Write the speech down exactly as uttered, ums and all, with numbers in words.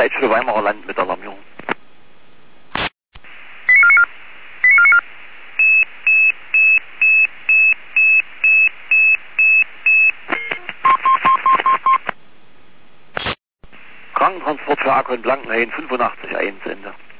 Zeitschule Weimarer Land mit Alarmierung. Krankentransport für Akron Blankenhain fünfundachtzig eins Ende.